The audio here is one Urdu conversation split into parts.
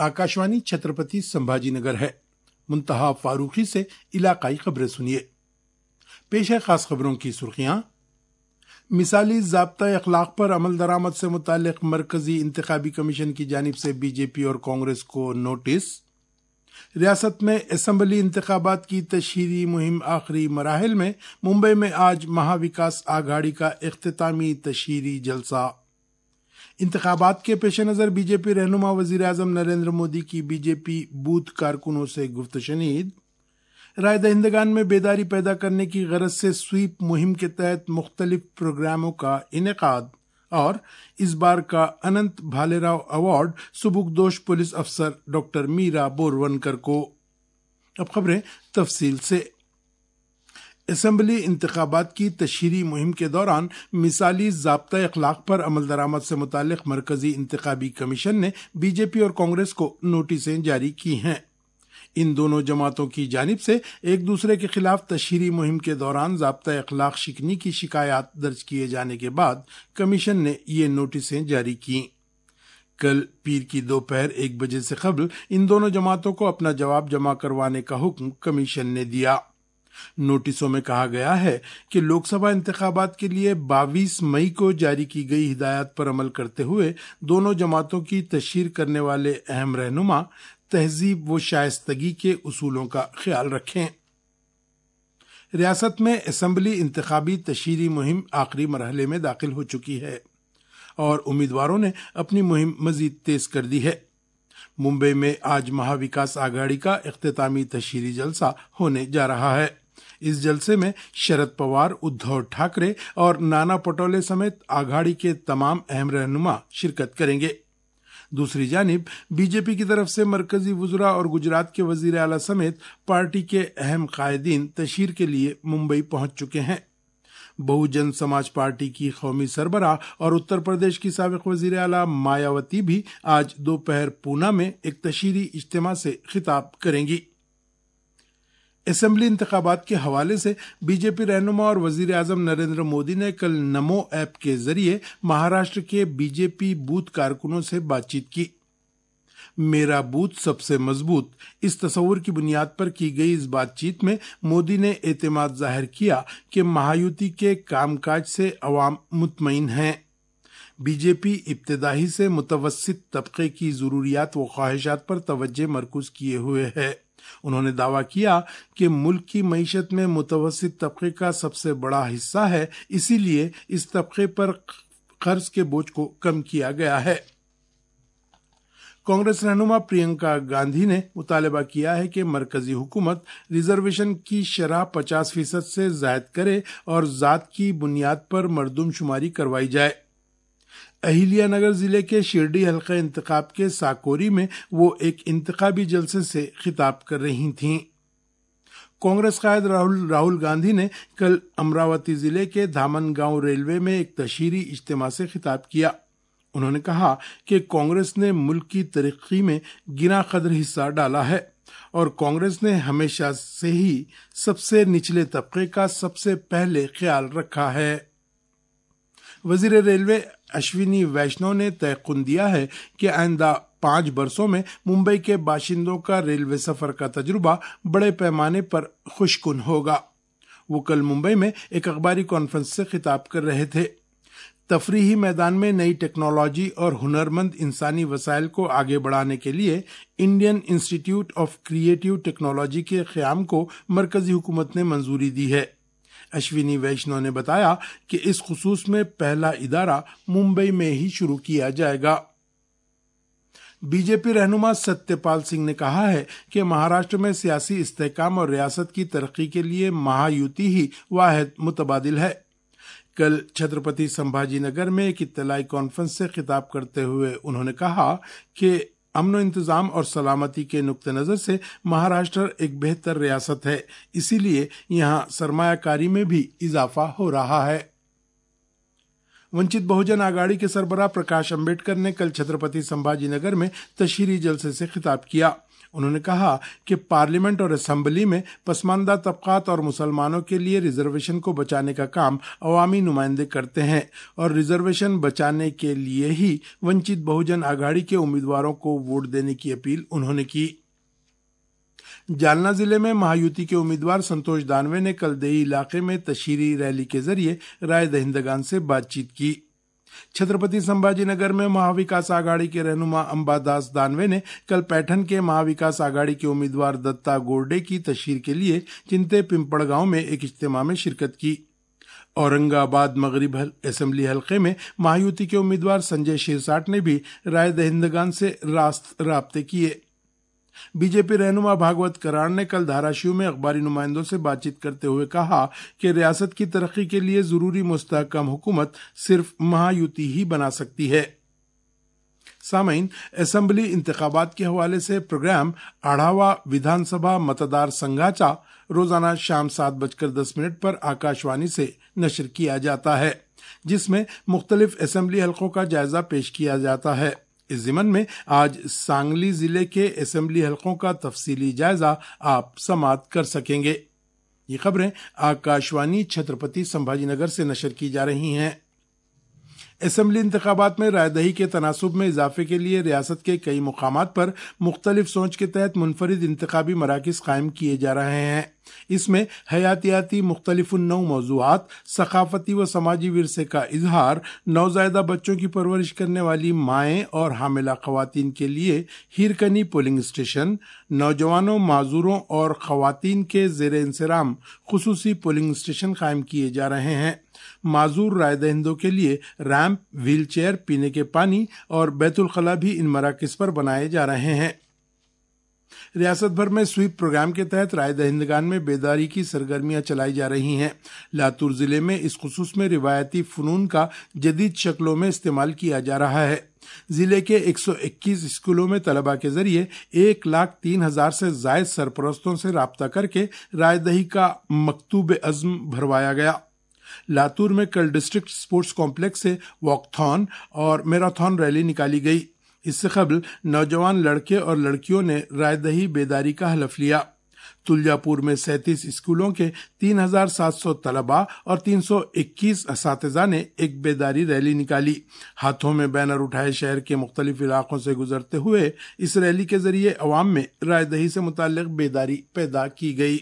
आकाशवाणी छत्रपति संभाजी नगर है। मुंतहा फारूकी से इलाकाई खबरें सुनिए। पेश है खास खबरों की सुर्खियां। मिसाली ज़ाब्ता अखलाक पर अमल दरामद से मुताल्लिक मरकजी इंतखाबी कमीशन की जानिब से बीजेपी और कांग्रेस को नोटिस। रियासत में असम्बली इंतखाबात की तशहीरी मुहिम आखिरी मराहिल में। मुंबई में आज महाविकास आघाड़ी का इख्तितामी तशहीरी जलसा। इंतखाबात के पेश नज़र बीजेपी रहनुमा वज़ीर आज़म नरेंद्र मोदी की बीजेपी बूथ कारकुनों से गुफ्त शनीद। राय दहिंदगान में बेदारी पैदा करने की गरज से स्वीप मुहिम के तहत मुख्तलिफ प्रोग्रामों का इनेकाद। और इस बार का अनंत भालेराव अवार्ड सुबुकदोश पुलिस अफसर डॉक्टर मीरा बोरवनकर को। अब खबरें तफसील से। असम्बली इंतखाबात की तशहीरी मुहिम के दौरान मिसाली ज़ाब्ता अखलाक पर अमल दरामद से मुताल्लिक मरकजी इंतखाबी कमीशन ने बीजेपी और कांग्रेस को नोटिसें जारी की हैं। इन दोनों जमातों की जानिब से एक दूसरे के खिलाफ तशहीरी मुहिम के दौरान ज़ाब्ता अखलाक शिकनी की शिकायत दर्ज किए जाने के बाद कमीशन ने ये नोटिसें जारी की। कल पीर की दोपहर 1 बजे से कबल इन दोनों जमातों को अपना जवाब जमा करवाने का हुक्म कमीशन ने दिया। नोटिसों में कहा गया है कि लोकसभा इंतखाबात के लिए 22 मई को जारी की गई हिदायत पर अमल करते हुए दोनों जमातों की तशहीर करने वाले अहम रहनुमा तहजीब व शाइस्तगी के उसूलों का ख्याल रखें। रियासत में असम्बली इंतखाबी तशहीरी मुहिम आखिरी मरहले में दाखिल हो चुकी है और उम्मीदवारों ने अपनी मुहिम मजीद तेज कर दी है। मुंबई में आज महाविकास आघाड़ी का इख्तितामी तशहीरी जलसा होने जा रहा है। इस जलसे में शरद पवार, उद्धव ठाकरे और नाना पटोले समेत आघाड़ी के तमाम अहम रहनुमा शिरकत करेंगे। दूसरी जानिब बीजेपी की तरफ से मरकजी वुज़रा और गुजरात के वजीर आला समेत पार्टी के अहम कायदीन तशहीर के लिए मुंबई पहुंच चुके हैं। बहुजन समाज पार्टी की कौमी सरबराह और उत्तर प्रदेश की साबिक वजीर आला मायावती भी आज दोपहर पूना में एक तशहीरी इज्तिमा से खिताब करेंगी। असम्बली इंतखाबात के हवाले से बीजेपी रहनुमा और वजीर आज़म नरेंद्र मोदी ने कल नमो ऐप के जरिए महाराष्ट्र के बीजेपी बूथ कारकुनों से बातचीत की। मेरा बूथ सबसे मजबूत, इस तस्वुर की बुनियाद पर की गई इस बातचीत में मोदी ने एतमाद जाहिर किया कि महायुति के कामकाज से अवाम मुतमईन हैं। बीजेपी इब्तिदाई से मुतवस्सित तबके की जरूरियात व ख्वाहिशात पर तवज्जो मरकूज किए हुए है। उन्होंने दावा किया कि मुल्क की मईशत में मुतवस्सित तबके का सबसे बड़ा हिस्सा है, इसीलिए इस तबके पर कर्ज के बोझ को कम किया गया है। कांग्रेस रहनुमा प्रियंका गांधी ने मुतालबा किया है कि मरकजी हुकूमत रिजर्वेशन की शरह 50% से जायद करे और जात की बुनियाद पर मर्दमशुमारी करवाई जाए। अहिल्या नगर जिले के शिरडी हल्का इंतखाब के साकोरी में वो एक इंतखाबी जलसे से खिताब कर रही थीं। कांग्रेस कायद राहुल गांधी ने कल अमरावती जिले के धामनगांव रेलवे में एक तशहीरी इज्तिमा से खिताब किया। उन्होंने कहा कि कांग्रेस ने मुल्क की तरक्की में गिना कदर हिस्सा डाला है और कांग्रेस ने हमेशा से ही सबसे निचले तबके का सबसे पहले ख्याल रखा है। वजीर रेलवे अश्विनी वैष्णव ने तयक़ुन दिया है कि आइंदा 5 बरसों में मुंबई के बाशिंदों का रेलवे सफर का तजुर्बा बड़े पैमाने पर खुशकुन होगा। वो कल मुंबई में एक अखबारी कॉन्फ्रेंस से खिताब कर रहे थे। तफरीही मैदान में नई टेक्नोलॉजी और हुनरमंद इंसानी वसाइल को आगे बढ़ाने के लिए Indian institute of creative technology के क़याम को मरकजी हुकूमत ने मंजूरी दी है। अश्विनी वैष्णव ने बताया कि इस खुसूस में पहला इदारा मुंबई में ही शुरू किया जाएगा। बीजेपी रहनुमा सत्यपाल सिंह ने कहा है कि महाराष्ट्र में सियासी इस्तेहकाम और रियासत की तरक्की के लिए महायुति ही वाहिद मुतबादिल है। कल छत्रपति संभाजी नगर में एक इत्तलाई कॉन्फ्रेंस से खिताब करते हुए उन्होंने कहा कि अमन इंतजाम और सलामती के नुक्ते नजर से महाराष्ट्र एक बेहतर रियासत है, इसीलिए यहाँ सरमायाकारी में भी इजाफा हो रहा है। वंचित बहुजन आघाड़ी के सरबराह प्रकाश अंबेडकर ने कल छत्रपति संभाजी नगर में तशहीरी जलसे से खिताब किया। انہوں نے کہا کہ پارلیمنٹ اور اسمبلی میں پسماندہ طبقات اور مسلمانوں کے لیے ریزرویشن کو بچانے کا کام عوامی نمائندے کرتے ہیں اور ریزرویشن بچانے کے لیے ہی ونچت بہوجن آگھاڑی کے امیدواروں کو ووٹ دینے کی اپیل انہوں نے کی۔ جالنا ضلع میں مہایوتی کے امیدوار سنتوش دانوے نے کل دیہی علاقے میں تشہیری ریلی کے ذریعے رائے دہندگان سے بات چیت کی۔ چھترپتی سمبھاجی نگر میں مہاوکاس آگھاڑی کے رہنما امبا داس دانوے نے کل پیٹھن کے مہاوکاس آگھاڑی کے امیدوار دتا گورڈے کی تشہیر کے لیے چنتے پمپڑ گاؤں میں ایک اجتماع میں شرکت کی۔ اورنگ آباد مغرب اسمبلی حلقے میں مہایوتی کے امیدوار سنجے شیرساٹ نے بھی رائے دہندگان سے رابطے کیے۔ بی جے پی رہنما بھاگوت کراڑ نے کل دھاراشیو میں اخباری نمائندوں سے بات چیت کرتے ہوئے کہا کہ ریاست کی ترقی کے لیے ضروری مستحکم حکومت صرف مہایوتی ہی بنا سکتی ہے۔ سامعین، اسمبلی انتخابات کے حوالے سے پروگرام آڑھاوا ودھان سبھا متدار سنگاچا روزانہ شام 7:10 پر آکاشوانی سے نشر کیا جاتا ہے، جس میں مختلف اسمبلی حلقوں کا جائزہ پیش کیا جاتا ہے۔ اس ضمن میں آج سانگلی ضلع کے اسمبلی حلقوں کا تفصیلی جائزہ آپ سماعت کر سکیں گے۔ یہ خبریں آکاشوانی چھترپتی سمبھاجی نگر سے نشر کی جا رہی ہیں۔ اسمبلی انتخابات میں رائے دہی کے تناسب میں اضافے کے لیے ریاست کے کئی مقامات پر مختلف سوچ کے تحت منفرد انتخابی مراکز قائم کیے جا رہے ہیں۔ اس میں حیاتیاتی مختلف النوع موضوعات، ثقافتی و سماجی ورثے کا اظہار، نوزائیدہ بچوں کی پرورش کرنے والی مائیں اور حاملہ خواتین کے لیے ہیرکنی پولنگ اسٹیشن، نوجوانوں، معذوروں اور خواتین کے زیر انصرام خصوصی پولنگ اسٹیشن قائم کیے جا رہے ہیں۔ معذور رائے دہندوں کے لیے ریمپ، ویل چیئر، پینے کے پانی اور بیت الخلاء بھی ان مراکز پر بنائے جا رہے ہیں۔ ریاست بھر میں سویپ پروگرام کے تحت رائے دہندگان میں بیداری کی سرگرمیاں چلائی جا رہی ہیں۔ لاتور ضلع میں اس خصوص میں روایتی فنون کا جدید شکلوں میں استعمال کیا جا رہا ہے۔ ضلع کے 121 اسکولوں میں طلبہ کے ذریعے 1,03,000 سے زائد سرپرستوں سے رابطہ کر کے رائے دہی کا مکتوب عزم بھروایا گیا۔ لاتور میں کل ڈسٹرکٹ سپورٹس کمپلیکس سے واک تھون اور میراتھن ریلی نکالی گئی۔ اس سے قبل نوجوان لڑکے اور لڑکیوں نے رائے دہی بیداری کا حلف لیا۔ تلجا پور میں 37 اسکولوں کے 3,700 طلباء اور 321 اساتذہ نے ایک بیداری ریلی نکالی۔ ہاتھوں میں بینر اٹھائے شہر کے مختلف علاقوں سے گزرتے ہوئے اس ریلی کے ذریعے عوام میں رائے دہی سے متعلق بیداری پیدا کی گئی۔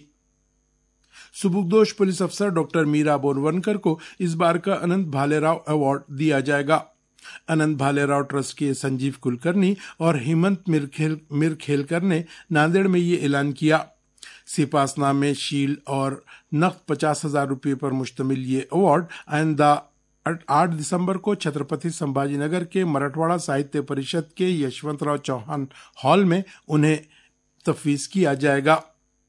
سبکدوش پولیس افسر ڈاکٹر میرا بورونکر کو اس بار کا اننت بھالے راؤ ایوارڈ دیا جائے گا۔ اننت بھالے راؤ ٹرسٹ کے سنجیو کلکرنی اور ہیمنت میرکھیلکر نے ناندیڑ میں یہ اعلان کیا۔ سپاس نامے، شیلڈ اور نقد 50,000 روپے پر مشتمل یہ ایوارڈ آئندہ 8 دسمبر کو چھترپتی سمبھاجی نگر کے مراٹھواڑہ ساہتیہ پریشد کے یشونت راؤ چوہان ہال میں انہیں تفویض کیا جائے گا۔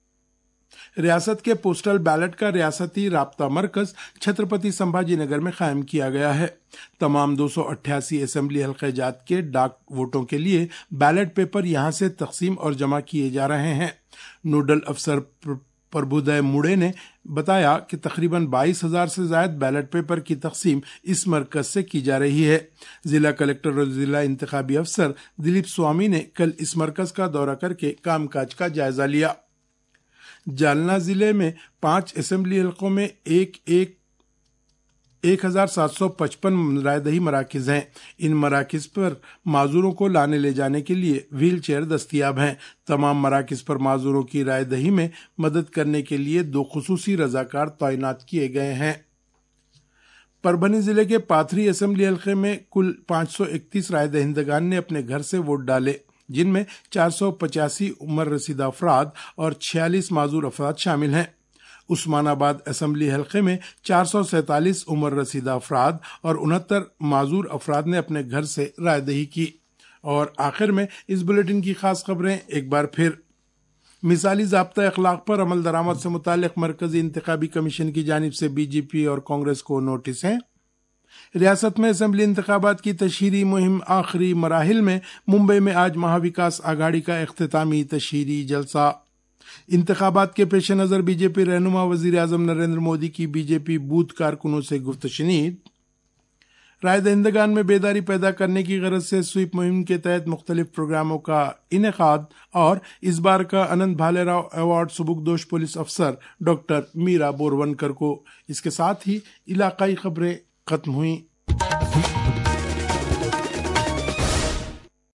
ریاست کے پوسٹل بیلٹ کا ریاستی رابطہ مرکز چھترپتی سمبھاجی نگر میں قائم کیا گیا ہے۔ تمام 288 اسمبلی حلقہ جات کے ڈاک ووٹوں کے لیے بیلٹ پیپر یہاں سے تقسیم اور جمع کیے جا رہے ہیں۔ نوڈل افسر پربھودے موڑے نے بتایا کہ تقریباً 22,000 سے زائد بیلٹ پیپر کی تقسیم اس مرکز سے کی جا رہی ہے۔ ضلع کلکٹر اور ضلع انتخابی افسر دلیپ سوامی نے کل اس مرکز کا دورہ کر کے کام کاج کا جائزہ لیا۔ جالنا ضلع میں 5 اسمبلی حلقوں میں 1,755 رائے دہی مراکز ہیں۔ ان مراکز پر معذوروں کو لانے لے جانے کے لیے ویل چیئر دستیاب ہیں۔ تمام مراکز پر معذوروں کی رائے دہی میں مدد کرنے کے لیے 2 خصوصی رضاکار تعینات کیے گئے ہیں۔ پربھنی ضلع کے پاتھری اسمبلی حلقے میں کل 531 رائے دہندگان نے اپنے گھر سے ووٹ ڈالے، جن میں 485 عمر رسیدہ افراد اور 46 معذور افراد شامل ہیں۔ عثمان آباد اسمبلی حلقے میں 447 عمر رسیدہ افراد اور 69 معذور افراد نے اپنے گھر سے رائے دہی کی۔ اور آخر میں اس بلیٹن کی خاص خبریں ایک بار پھر۔ مثالی ضابطہ اخلاق پر عمل درآمد سے متعلق مرکزی انتخابی کمیشن کی جانب سے بی جے پی اور کانگریس کو نوٹس ہیں۔ ریاست میں اسمبلی انتخابات کی تشہیری مہم آخری مراحل میں، ممبئی میں آج مہاوکاس آگھاڑی کا اختتامی تشہیری جلسہ۔ انتخابات کے پیش نظر بی جے پی رہنما وزیر اعظم نریندر مودی کی بی جے پی بوتھ کارکنوں سے گفت و شنید۔ رائے دہندگان میں بیداری پیدا کرنے کی غرض سے سویپ مہم کے تحت مختلف پروگراموں کا انعقاد، اور اس بار کا اننت بھالے راؤ ایوارڈ سبکدوش پولیس افسر ڈاکٹر میرا بورونکر کو۔ اس کے ساتھ ہی علاقائی خبریں ختم ہوئیں۔